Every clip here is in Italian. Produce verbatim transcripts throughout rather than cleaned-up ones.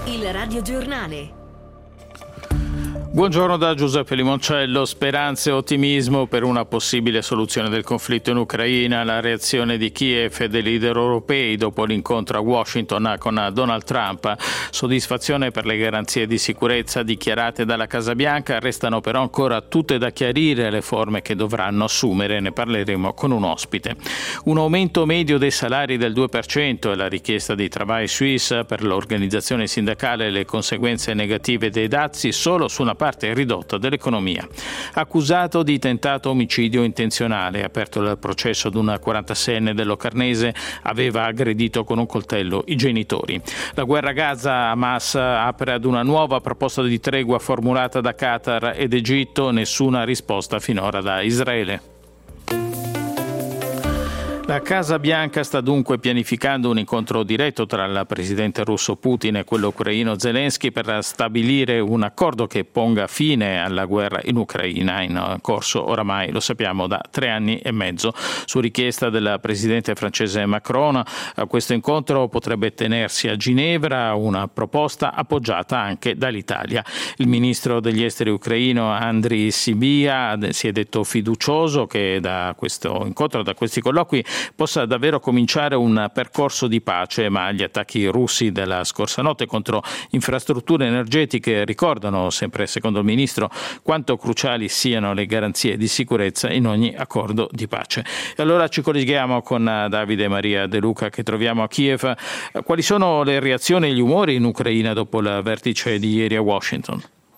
Il radiogiornale. Buongiorno da Giuseppe Limoncello. Speranze e ottimismo per una possibile soluzione del conflitto in Ucraina. La reazione di Kiev e dei leader europei dopo l'incontro a Washington con Donald Trump. Soddisfazione per le garanzie di sicurezza dichiarate dalla Casa Bianca. Restano però ancora tutte da chiarire le forme che dovranno assumere. Ne parleremo con un ospite. Un aumento medio dei salari del due per cento e la richiesta di Travail Suisse per l'organizzazione sindacale e le conseguenze negative dei dazi solo su una parte ridotta dell'economia. Accusato di tentato omicidio intenzionale, aperto il processo ad una quarantaseienne del Locarnese, aveva aggredito con un coltello i genitori. La guerra a Gaza, Hamas apre ad una nuova proposta di tregua formulata da Qatar ed Egitto, nessuna risposta finora da Israele. La Casa Bianca sta dunque pianificando un incontro diretto tra il presidente russo Putin e quello ucraino Zelensky per stabilire un accordo che ponga fine alla guerra in Ucraina, in corso oramai, lo sappiamo, da tre anni e mezzo. Su richiesta del presidente francese Macron, questo incontro potrebbe tenersi a Ginevra, una proposta appoggiata anche dall'Italia. Il ministro degli esteri ucraino Andriy Sybiha si è detto fiducioso che da questo incontro, da questi colloqui, possa davvero cominciare un percorso di pace, ma gli attacchi russi della scorsa notte contro infrastrutture energetiche ricordano, sempre secondo il ministro, quanto cruciali siano le garanzie di sicurezza in ogni accordo di pace. E allora ci colleghiamo con Davide Maria De Luca, che troviamo a Kiev. Quali sono le reazioni e gli umori in Ucraina dopo il vertice di ieri a Washington?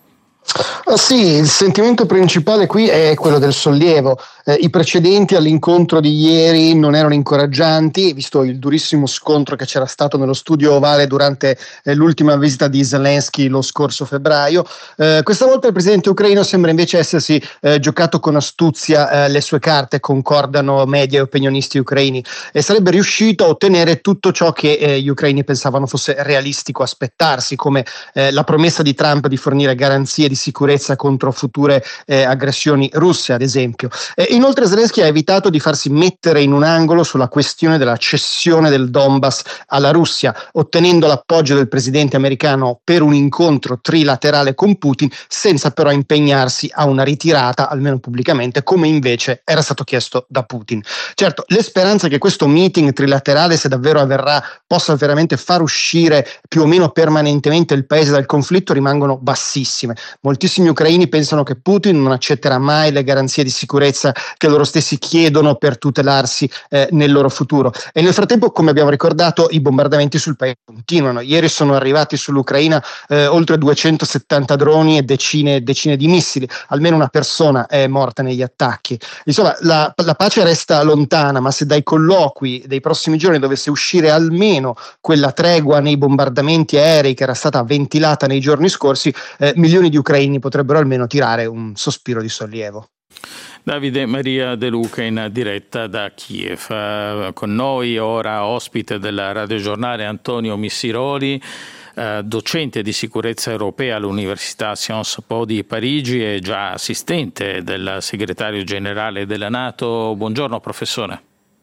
Ah, sì, il sentimento principale qui è quello del sollievo. Eh, I precedenti all'incontro di ieri non erano incoraggianti, visto il durissimo scontro che c'era stato nello studio ovale durante eh, l'ultima visita di Zelensky lo scorso febbraio. Eh, questa volta il presidente ucraino sembra invece essersi eh, giocato con astuzia eh, le sue carte, concordano media e opinionisti ucraini, e sarebbe riuscito a ottenere tutto ciò che eh, gli ucraini pensavano fosse realistico aspettarsi, come eh, la promessa di Trump di fornire garanzie di sicurezza contro future eh, aggressioni russe, ad esempio. E inoltre Zelensky ha evitato di farsi mettere in un angolo sulla questione della cessione del Donbass alla Russia, ottenendo l'appoggio del presidente americano per un incontro trilaterale con Putin, senza però impegnarsi a una ritirata, almeno pubblicamente, come invece era stato chiesto da Putin. Certo, le speranze che questo meeting trilaterale, se davvero avverrà, possa veramente far uscire più o meno permanentemente il paese dal conflitto rimangono bassissime. Moltissimi ucraini pensano che Putin non accetterà mai le garanzie di sicurezza che loro stessi chiedono per tutelarsi eh, nel loro futuro. E nel frattempo, come abbiamo ricordato, i bombardamenti sul paese continuano. Ieri sono arrivati sull'Ucraina eh, oltre duecentosettanta droni e decine e decine di missili. Almeno una persona è morta negli attacchi. Insomma, la, la pace resta lontana, ma se dai colloqui dei prossimi giorni dovesse uscire almeno quella tregua nei bombardamenti aerei che era stata ventilata nei giorni scorsi, eh, milioni di ucraini potrebbero almeno tirare un sospiro di sollievo. Davide Maria De Luca in diretta da Kiev. Uh, con noi ora ospite del radiogiornale Antonio Missiroli, uh, docente di sicurezza europea all'Università Sciences Po di Parigi e già assistente del segretario generale della NATO. Buongiorno professore.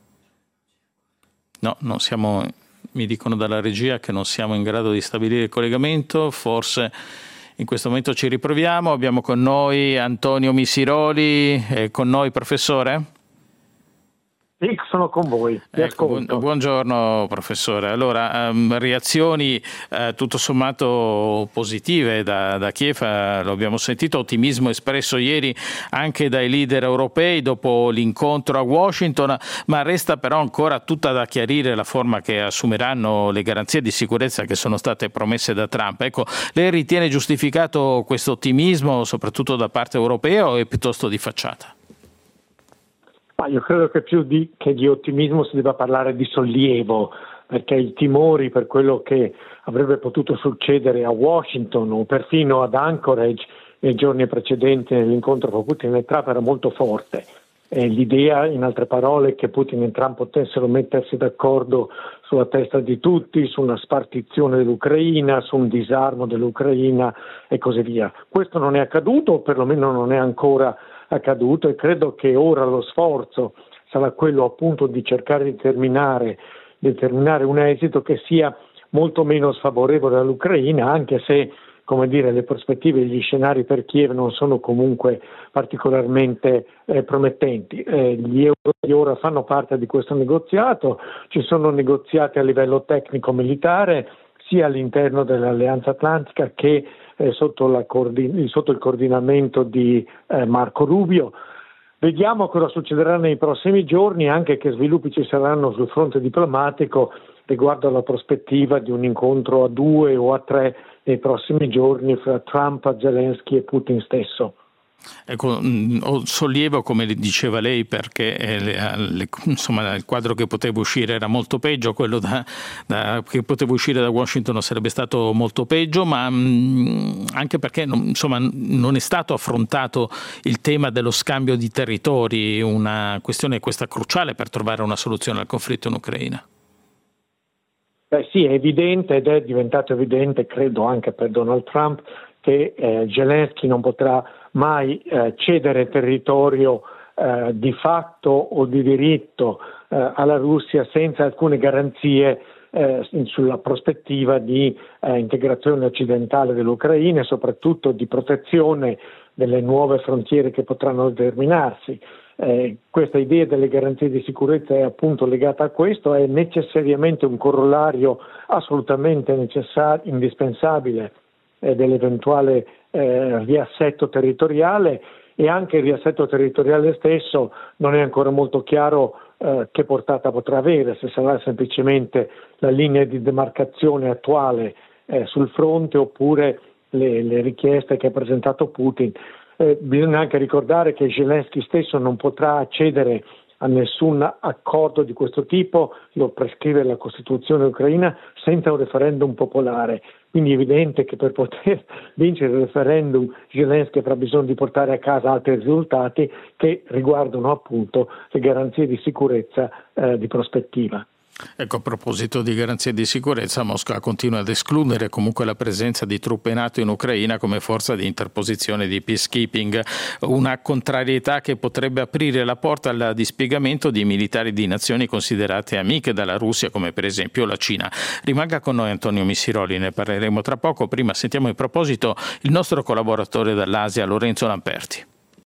No, non siamo, mi dicono dalla regia che non siamo in grado di stabilire il collegamento, forse in questo momento ci riproviamo. Abbiamo con noi Antonio Missiroli, è con noi professore? Sì, sono con voi. Ecco, buongiorno professore. Allora, um, reazioni uh, tutto sommato positive da, da Kiev, uh, lo abbiamo sentito, ottimismo espresso ieri anche dai leader europei dopo l'incontro a Washington, ma resta però ancora tutta da chiarire la forma che assumeranno le garanzie di sicurezza che sono state promesse da Trump. Ecco, lei ritiene giustificato questo ottimismo soprattutto da parte europea o è piuttosto di facciata? Ma io credo che più di, che di ottimismo si debba parlare di sollievo, perché i timori per quello che avrebbe potuto succedere a Washington o perfino ad Anchorage nei giorni precedenti nell'incontro con Putin e Trump era molto forte. E l'idea, in altre parole, che Putin e Trump potessero mettersi d'accordo sulla testa di tutti, su una spartizione dell'Ucraina, su un disarmo dell'Ucraina e così via. Questo non è accaduto, o perlomeno non è ancora accaduto, e credo che ora lo sforzo sarà quello appunto di cercare di determinare, determinare un esito che sia molto meno sfavorevole all'Ucraina, anche se, come dire, le prospettive e gli scenari per Kiev non sono comunque particolarmente eh, promettenti. Eh, gli euro ora fanno parte di questo negoziato, ci sono negoziati a livello tecnico-militare sia all'interno dell'Alleanza Atlantica che eh, sotto, la coordin- sotto il coordinamento di eh, Marco Rubio. Vediamo cosa succederà nei prossimi giorni, anche che sviluppi ci saranno sul fronte diplomatico riguardo alla prospettiva di un incontro a due o a tre nei prossimi giorni fra Trump, Zelensky e Putin stesso. Ecco, ho sollievo, come diceva lei, perché eh, le, le, insomma, il quadro che poteva uscire era molto peggio, quello da, da, che poteva uscire da Washington sarebbe stato molto peggio, ma mh, anche perché non, insomma, non è stato affrontato il tema dello scambio di territori, una questione questa cruciale per trovare una soluzione al conflitto in Ucraina. Beh, sì, è evidente ed è diventato evidente, credo anche per Donald Trump, che eh, Zelensky non potrà mai eh, cedere territorio eh, di fatto o di diritto eh, alla Russia senza alcune garanzie eh, sulla prospettiva di eh, integrazione occidentale dell'Ucraina e soprattutto di protezione delle nuove frontiere che potranno determinarsi. Eh, questa idea delle garanzie di sicurezza è appunto legata a questo, è necessariamente un corollario assolutamente necessario, indispensabile eh, dell'eventuale eh, riassetto territoriale, e anche il riassetto territoriale stesso non è ancora molto chiaro eh, che portata potrà avere, se sarà semplicemente la linea di demarcazione attuale eh, sul fronte oppure le, le richieste che ha presentato Putin. Eh, bisogna anche ricordare che Zelensky stesso non potrà accedere a nessun accordo di questo tipo, lo prescrive la Costituzione ucraina, senza un referendum popolare. Quindi è evidente che per poter vincere il referendum Zelensky avrà bisogno di portare a casa altri risultati che riguardano appunto le garanzie di sicurezza eh, di prospettiva. Ecco, a proposito di garanzie di sicurezza, Mosca continua ad escludere comunque la presenza di truppe NATO in Ucraina come forza di interposizione di peacekeeping, una contrarietà che potrebbe aprire la porta al dispiegamento di militari di nazioni considerate amiche dalla Russia, come per esempio la Cina. Rimanga con noi Antonio Missiroli, ne parleremo tra poco. Prima sentiamo in proposito il nostro collaboratore dall'Asia, Lorenzo Lamperti.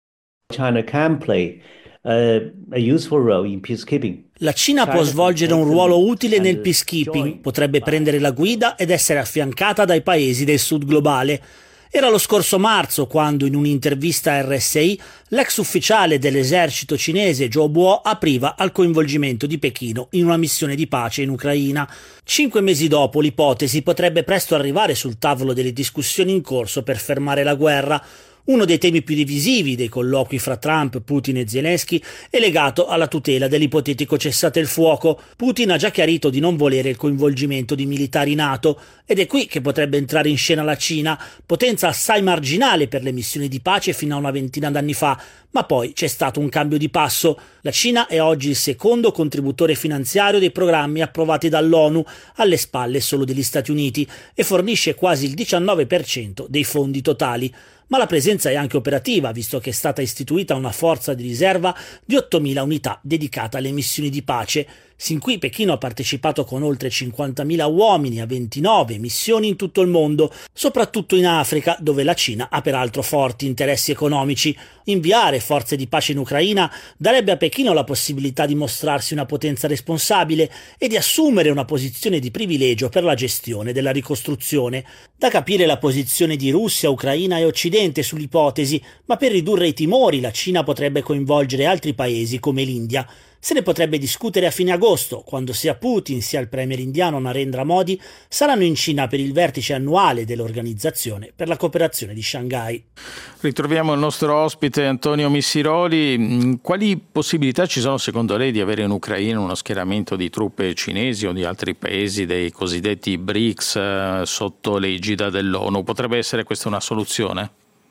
China can play uh, a useful role in peacekeeping. La Cina può svolgere un ruolo utile nel peacekeeping, potrebbe prendere la guida ed essere affiancata dai paesi del sud globale. Era lo scorso marzo quando, in un'intervista a R S I, l'ex ufficiale dell'esercito cinese Zhou Bo apriva al coinvolgimento di Pechino in una missione di pace in Ucraina. Cinque mesi dopo, l'ipotesi potrebbe presto arrivare sul tavolo delle discussioni in corso per fermare la guerra. Uno dei temi più divisivi dei colloqui fra Trump, Putin e Zelensky è legato alla tutela dell'ipotetico cessate il fuoco. Putin ha già chiarito di non volere il coinvolgimento di militari NATO ed è qui che potrebbe entrare in scena la Cina, potenza assai marginale per le missioni di pace fino a una ventina d'anni fa, ma poi c'è stato un cambio di passo. La Cina è oggi il secondo contributore finanziario dei programmi approvati dall'ONU, alle spalle solo degli Stati Uniti, e fornisce quasi il diciannove per cento dei fondi totali. Ma la presenza è anche operativa, visto che è stata istituita una forza di riserva di ottomila unità dedicata alle missioni di pace. Sin qui Pechino ha partecipato con oltre cinquantamila uomini a ventinove missioni in tutto il mondo, soprattutto in Africa, dove la Cina ha peraltro forti interessi economici. Inviare forze di pace in Ucraina darebbe a Pechino la possibilità di mostrarsi una potenza responsabile e di assumere una posizione di privilegio per la gestione della ricostruzione. Da capire la posizione di Russia, Ucraina e Occidente sull'ipotesi, ma per ridurre i timori la Cina potrebbe coinvolgere altri paesi come l'India. Se ne potrebbe discutere a fine agosto, quando sia Putin sia il premier indiano Narendra Modi saranno in Cina per il vertice annuale dell'Organizzazione per la cooperazione di Shanghai. Ritroviamo il nostro ospite Antonio Missiroli. Quali possibilità ci sono secondo lei di avere in Ucraina uno schieramento di truppe cinesi o di altri paesi dei cosiddetti B R I C S eh, sotto l'egida dell'ONU? Potrebbe essere questa una soluzione?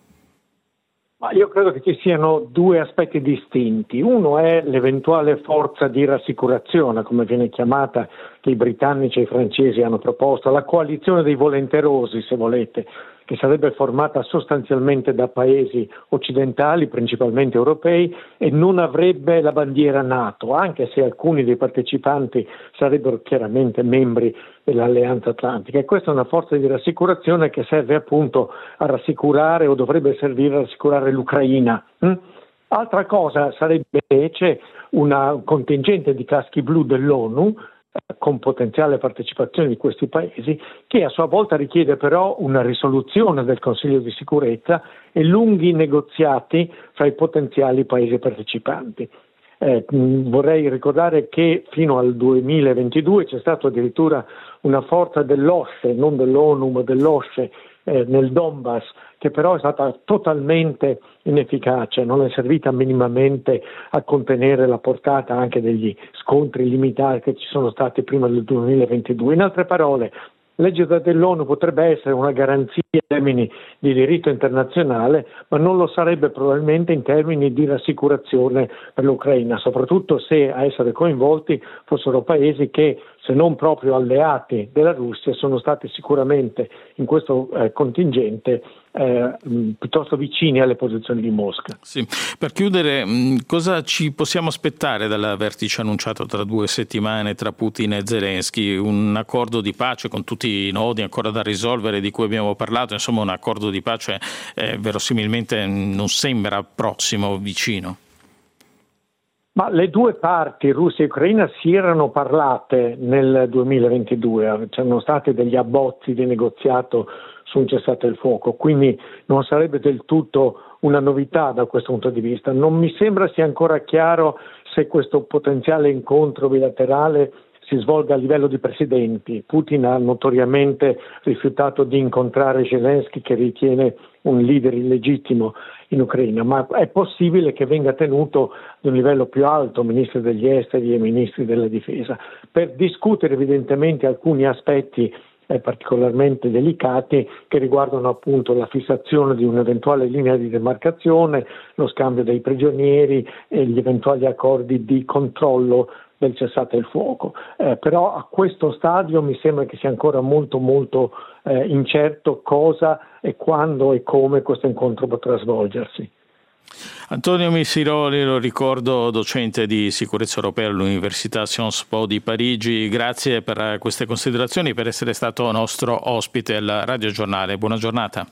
Ma io credo che ci siano due aspetti distinti. Uno è l'eventuale forza di rassicurazione, come viene chiamata che i britannici e i francesi hanno proposto, la coalizione dei volenterosi, se volete, che sarebbe formata sostanzialmente da paesi occidentali, principalmente europei, e non avrebbe la bandiera NATO, anche se alcuni dei partecipanti sarebbero chiaramente membri dell'Alleanza Atlantica. E questa è una forza di rassicurazione che serve appunto a rassicurare, o dovrebbe servire a rassicurare l'Ucraina. Hm? Altra cosa sarebbe invece una un contingente di caschi blu dell'ONU, con potenziale partecipazione di questi paesi, che a sua volta richiede però una risoluzione del Consiglio di sicurezza e lunghi negoziati fra i potenziali paesi partecipanti. Eh, vorrei ricordare che fino al duemilaventidue c'è stata addirittura una forza dell'OSCE, non dell'ONU ma dell'OSCE, eh, nel Donbass, che però è stata totalmente inefficace, non è servita minimamente a contenere la portata anche degli scontri limitati che ci sono stati prima del duemilaventidue. In altre parole, l'egida dell'ONU potrebbe essere una garanzia in termini di diritto internazionale, ma non lo sarebbe probabilmente in termini di rassicurazione per l'Ucraina, soprattutto se a essere coinvolti fossero paesi che, se non proprio alleati della Russia, sono stati sicuramente in questo eh, contingente eh, mh, piuttosto vicini alle posizioni di Mosca. Sì. Per chiudere, mh, cosa ci possiamo aspettare dal vertice annunciato tra due settimane tra Putin e Zelensky? Un accordo di pace con tutti i nodi ancora da risolvere di cui abbiamo parlato, insomma un accordo di pace eh, verosimilmente non sembra prossimo, vicino. Ma le due parti, Russia e Ucraina, si erano parlate nel duemilaventidue, c'erano stati degli abbozzi di negoziato su un cessate il fuoco, quindi non sarebbe del tutto una novità da questo punto di vista. Non mi sembra sia ancora chiaro se questo potenziale incontro bilaterale si svolga a livello di presidenti. Putin ha notoriamente rifiutato di incontrare Zelensky, che ritiene un leader illegittimo in Ucraina, ma è possibile che venga tenuto ad un livello più alto, ministri degli esteri e ministri della difesa, per discutere evidentemente alcuni aspetti eh, particolarmente delicati che riguardano appunto la fissazione di un'eventuale linea di demarcazione, lo scambio dei prigionieri e gli eventuali accordi di controllo del cessate il fuoco. Eh, però a questo stadio mi sembra che sia ancora molto molto eh, incerto cosa e quando e come questo incontro potrà svolgersi. Antonio Missiroli, lo ricordo, docente di sicurezza europea all'Università Sciences Po di Parigi, grazie per queste considerazioni, per essere stato nostro ospite al Radio Giornale. Buona giornata.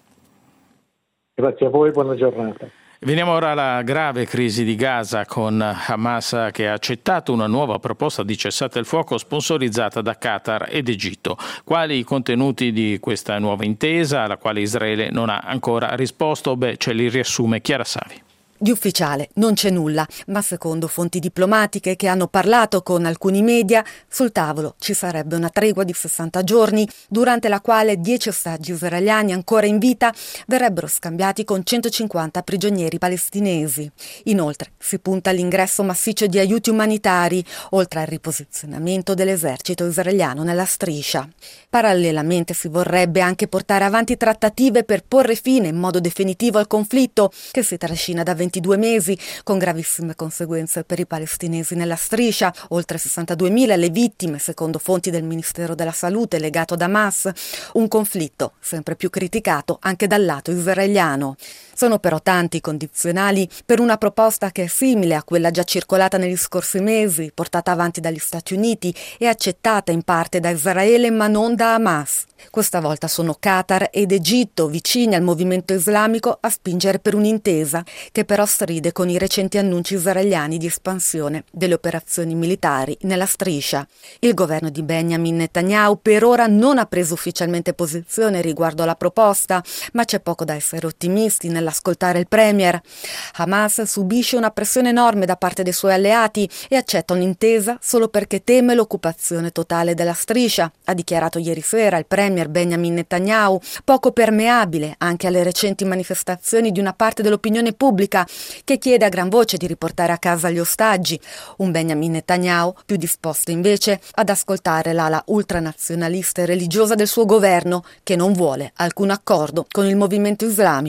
Grazie a voi, buona giornata. Veniamo ora alla grave crisi di Gaza, con Hamas che ha accettato una nuova proposta di cessate il fuoco sponsorizzata da Qatar ed Egitto. Quali i contenuti di questa nuova intesa, alla quale Israele non ha ancora risposto? Beh, ce li riassume Chiara Savi. Di ufficiale non c'è nulla, ma secondo fonti diplomatiche che hanno parlato con alcuni media, sul tavolo ci sarebbe una tregua di sessanta giorni, durante la quale dieci ostaggi israeliani ancora in vita verrebbero scambiati con centocinquanta prigionieri palestinesi. Inoltre si punta all'ingresso massiccio di aiuti umanitari, oltre al riposizionamento dell'esercito israeliano nella striscia. Parallelamente si vorrebbe anche portare avanti trattative per porre fine in modo definitivo al conflitto, che si trascina da ventidue mesi, con gravissime conseguenze per i palestinesi nella striscia, oltre sessantaduemila le vittime secondo fonti del Ministero della Salute legato ad Hamas, un conflitto sempre più criticato anche dal lato israeliano. Sono però tanti i condizionali per una proposta che è simile a quella già circolata negli scorsi mesi, portata avanti dagli Stati Uniti e accettata in parte da Israele ma non da Hamas. Questa volta sono Qatar ed Egitto, vicini al movimento islamico, a spingere per un'intesa che però stride con i recenti annunci israeliani di espansione delle operazioni militari nella striscia. Il governo di Benjamin Netanyahu per ora non ha preso ufficialmente posizione riguardo alla proposta, ma c'è poco da essere ottimisti nell'ascoltare il premier. Hamas subisce una pressione enorme da parte dei suoi alleati e accetta un'intesa solo perché teme l'occupazione totale della striscia, ha dichiarato ieri sera il premier Benjamin Netanyahu, poco permeabile anche alle recenti manifestazioni di una parte dell'opinione pubblica che chiede a gran voce di riportare a casa gli ostaggi. Un Benjamin Netanyahu più disposto invece ad ascoltare l'ala ultranazionalista e religiosa del suo governo, che non vuole alcun accordo con il movimento islamico.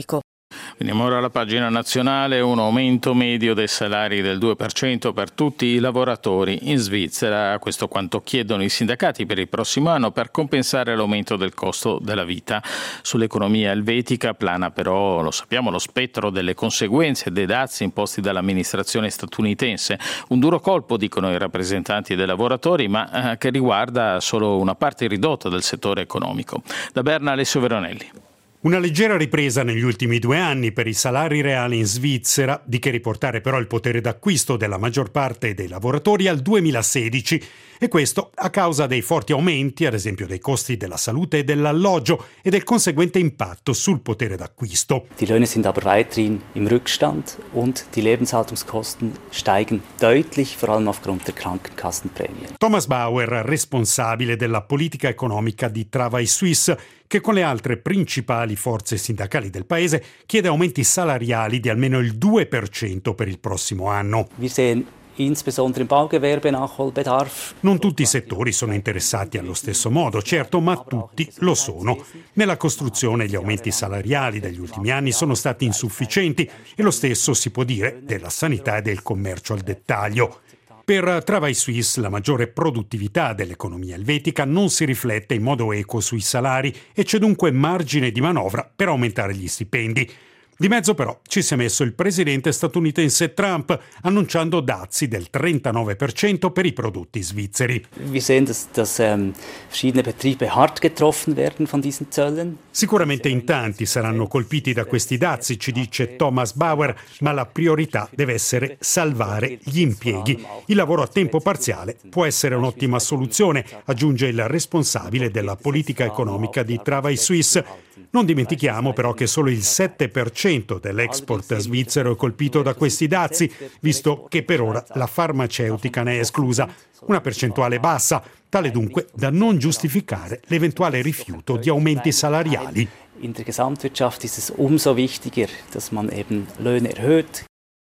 Veniamo ora alla pagina nazionale. Un aumento medio dei salari del due per cento per tutti i lavoratori in Svizzera. Questo quanto chiedono i sindacati per il prossimo anno per compensare l'aumento del costo della vita. Sull'economia elvetica plana però, lo sappiamo, lo spettro delle conseguenze dei dazi imposti dall'amministrazione statunitense. Un duro colpo, dicono i rappresentanti dei lavoratori, ma eh, che riguarda solo una parte ridotta del settore economico. Da Berna, Alessio Veronelli. Una leggera ripresa negli ultimi due anni per i salari reali in Svizzera, di che riportare però il potere d'acquisto della maggior parte dei lavoratori al duemilasedici, e questo a causa dei forti aumenti, ad esempio dei costi della salute e dell'alloggio, e del conseguente impatto sul potere d'acquisto. Die Löhne sind aber weiterhin im Rückstand und die Lebenshaltungskosten steigen deutlich, vor allem aufgrund der Krankenkassenprämien. Thomas Bauer, responsabile della politica economica di Travail Suisse, che con le altre principali forze sindacali del paese chiede aumenti salariali di almeno il due per cento per il prossimo anno. Wir sehen insbesondere im Baugewerbe Nachholbedarf. Non tutti i settori sono interessati allo stesso modo, certo, ma tutti lo sono. Nella costruzione gli aumenti salariali degli ultimi anni sono stati insufficienti e lo stesso si può dire della sanità e del commercio al dettaglio. Per Travail Suisse la maggiore produttività dell'economia elvetica non si riflette in modo equo sui salari e c'è dunque margine di manovra per aumentare gli stipendi. Di mezzo però ci si è messo il presidente statunitense Trump, annunciando dazi del trentanove per cento per i prodotti svizzeri. Wir sehen, dass, dass ähm, verschiedene Betriebe hart getroffen werden von diesen Zöllen. Sicuramente in tanti saranno colpiti da questi dazi, ci dice Thomas Bauer, ma la priorità deve essere salvare gli impieghi. Il lavoro a tempo parziale può essere un'ottima soluzione, aggiunge il responsabile della politica economica di Travail Suisse. Non dimentichiamo però che solo il sette per cento dell'export svizzero è colpito da questi dazi, visto che per ora la farmaceutica ne è esclusa, una percentuale bassa, tale dunque da non giustificare l'eventuale rifiuto di aumenti salariali. In der Gesamtwirtschaft ist es umso wichtiger, dass man eben Löhne erhöht.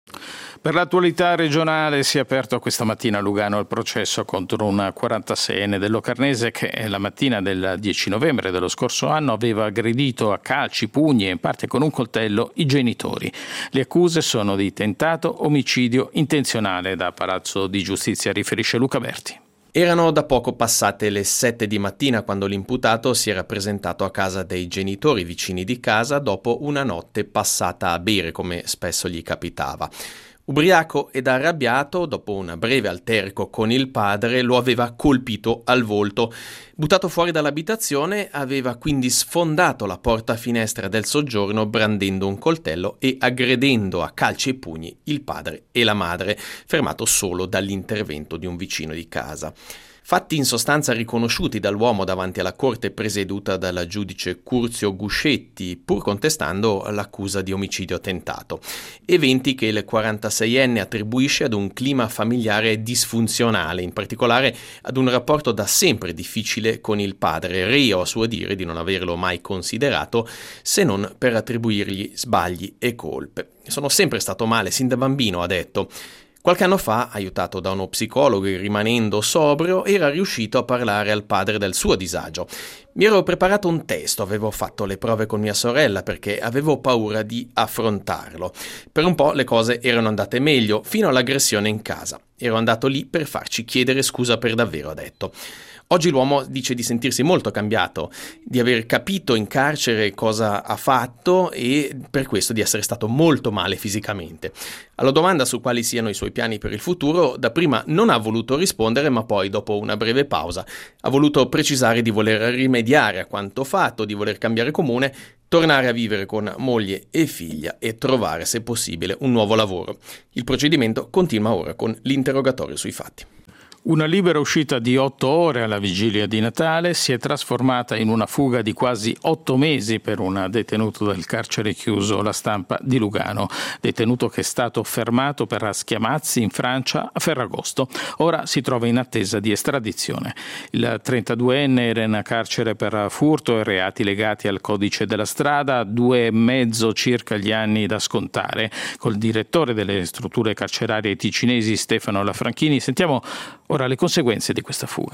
Per l'attualità regionale si è aperto questa mattina a Lugano il processo contro un quarantaseienne del Locarnese che la mattina del dieci novembre dello scorso anno aveva aggredito a calci, pugni e in parte con un coltello i genitori. Le accuse sono di tentato omicidio intenzionale. Da Palazzo di Giustizia riferisce Luca Berti. Erano da poco passate le sette di mattina quando l'imputato si era presentato a casa dei genitori vicini di casa dopo una notte passata a bere, come spesso gli capitava. Ubriaco ed arrabbiato, dopo un breve alterco con il padre, lo aveva colpito al volto. Buttato fuori dall'abitazione, aveva quindi sfondato la porta-finestra del soggiorno brandendo un coltello e aggredendo a calci e pugni il padre e la madre, fermato solo dall'intervento di un vicino di casa. Fatti in sostanza riconosciuti dall'uomo davanti alla corte presieduta dal giudice Curzio Guscetti, pur contestando l'accusa di omicidio tentato. Eventi che il quarantaseienne attribuisce ad un clima familiare disfunzionale, in particolare ad un rapporto da sempre difficile con il padre, reo a suo dire di non averlo mai considerato, se non per attribuirgli sbagli e colpe. Sono sempre stato male sin da bambino, ha detto. Qualche anno fa, aiutato da uno psicologo e rimanendo sobrio, era riuscito a parlare al padre del suo disagio. Mi ero preparato un testo, avevo fatto le prove con mia sorella perché avevo paura di affrontarlo. Per un po' le cose erano andate meglio, fino all'aggressione in casa. Ero andato lì per farci chiedere scusa per davvero, ha detto. Oggi l'uomo dice di sentirsi molto cambiato, di aver capito in carcere cosa ha fatto e per questo di essere stato molto male fisicamente. Alla domanda su quali siano i suoi piani per il futuro, dapprima non ha voluto rispondere, ma poi, dopo una breve pausa, ha voluto precisare di voler rimediare a quanto fatto, di voler cambiare comune, tornare a vivere con moglie e figlia e trovare, se possibile, un nuovo lavoro. Il procedimento continua ora con l'interrogatorio sui fatti. Una libera uscita di otto ore alla vigilia di Natale si è trasformata in una fuga di quasi otto mesi per un detenuto del carcere chiuso La Stampa di Lugano, detenuto che è stato fermato per schiamazzi in Francia a Ferragosto. Ora si trova in attesa di estradizione. Il trentaduenne era in carcere per furto e reati legati al codice della strada, due e mezzo circa gli anni da scontare. Col direttore delle strutture carcerarie ticinesi Stefano Lafranchini sentiamo ora le conseguenze di questa fuga.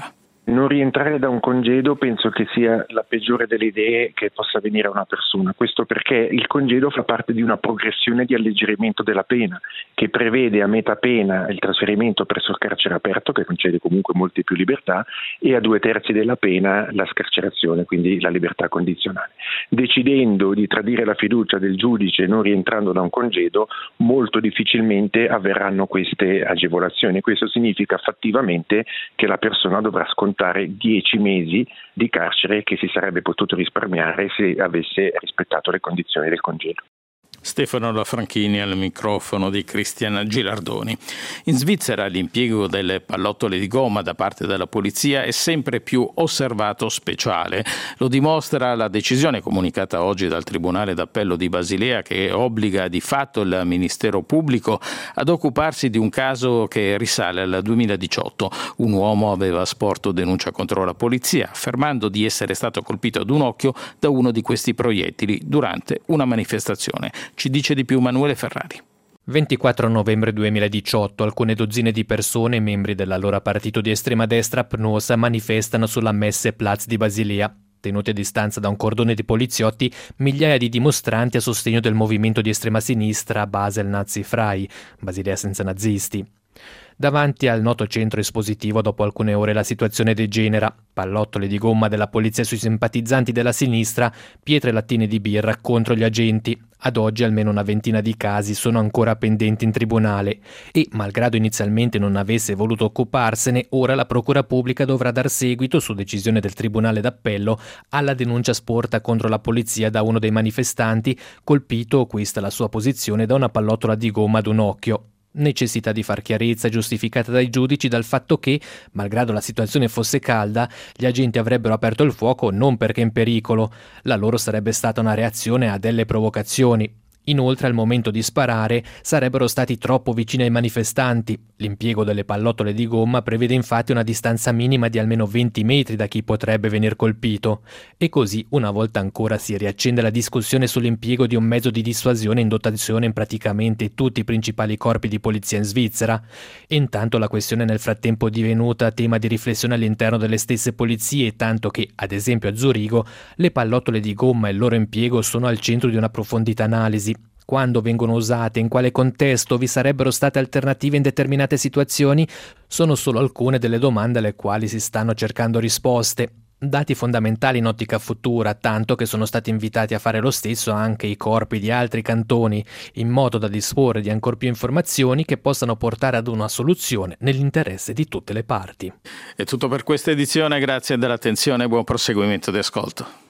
Non rientrare da un congedo penso che sia la peggiore delle idee che possa venire a una persona, questo perché il congedo fa parte di una progressione di alleggerimento della pena che prevede a metà pena il trasferimento presso il carcere aperto, che concede comunque molte più libertà, e a due terzi della pena la scarcerazione, quindi la libertà condizionale. Decidendo di tradire la fiducia del giudice non rientrando da un congedo, molto difficilmente avverranno queste agevolazioni. Questo significa fattivamente che la persona dovrà scontare dieci mesi di carcere che si sarebbe potuto risparmiare se avesse rispettato le condizioni del congedo. Stefano Lafranchini al microfono di Cristian Girardoni. In Svizzera l'impiego delle pallottole di gomma da parte della polizia è sempre più osservato speciale. Lo dimostra la decisione comunicata oggi dal Tribunale d'Appello di Basilea, che obbliga di fatto il Ministero Pubblico ad occuparsi di un caso che risale al duemiladiciotto. Un uomo aveva sporto denuncia contro la polizia, affermando di essere stato colpito ad un occhio da uno di questi proiettili durante una manifestazione. Ci dice di più Manuele Ferrari. ventiquattro novembre duemiladiciotto, alcune dozzine di persone, membri dell'allora partito di estrema destra PNUS, manifestano sulla Messeplatz di Basilea. Tenuti a distanza da un cordone di poliziotti, migliaia di dimostranti a sostegno del movimento di estrema sinistra Basel Nazi Frei, Basilea senza nazisti. Davanti al noto centro espositivo, dopo alcune ore la situazione degenera. Pallottole di gomma della polizia sui simpatizzanti della sinistra, pietre e lattine di birra contro gli agenti. Ad oggi almeno una ventina di casi sono ancora pendenti in tribunale e, malgrado inizialmente non avesse voluto occuparsene, ora la procura pubblica dovrà dar seguito, su decisione del Tribunale d'Appello, alla denuncia sporta contro la polizia da uno dei manifestanti, colpito, questa la sua posizione, da una pallottola di gomma ad un occhio. Necessità di far chiarezza giustificata dai giudici dal fatto che, malgrado la situazione fosse calda, gli agenti avrebbero aperto il fuoco non perché in pericolo. La loro sarebbe stata una reazione a delle provocazioni. Inoltre, al momento di sparare, sarebbero stati troppo vicini ai manifestanti. L'impiego delle pallottole di gomma prevede infatti una distanza minima di almeno venti metri da chi potrebbe venir colpito. E così, una volta ancora, si riaccende la discussione sull'impiego di un mezzo di dissuasione in dotazione in praticamente tutti i principali corpi di polizia in Svizzera. E intanto la questione è nel frattempo divenuta tema di riflessione all'interno delle stesse polizie, tanto che, ad esempio a Zurigo, le pallottole di gomma e il loro impiego sono al centro di un'approfondita analisi. Quando vengono usate, in quale contesto, vi sarebbero state alternative in determinate situazioni, sono solo alcune delle domande alle quali si stanno cercando risposte. Dati fondamentali in ottica futura, tanto che sono stati invitati a fare lo stesso anche i corpi di altri cantoni, in modo da disporre di ancor più informazioni che possano portare ad una soluzione nell'interesse di tutte le parti. È tutto per questa edizione, grazie dell'attenzione e buon proseguimento di ascolto.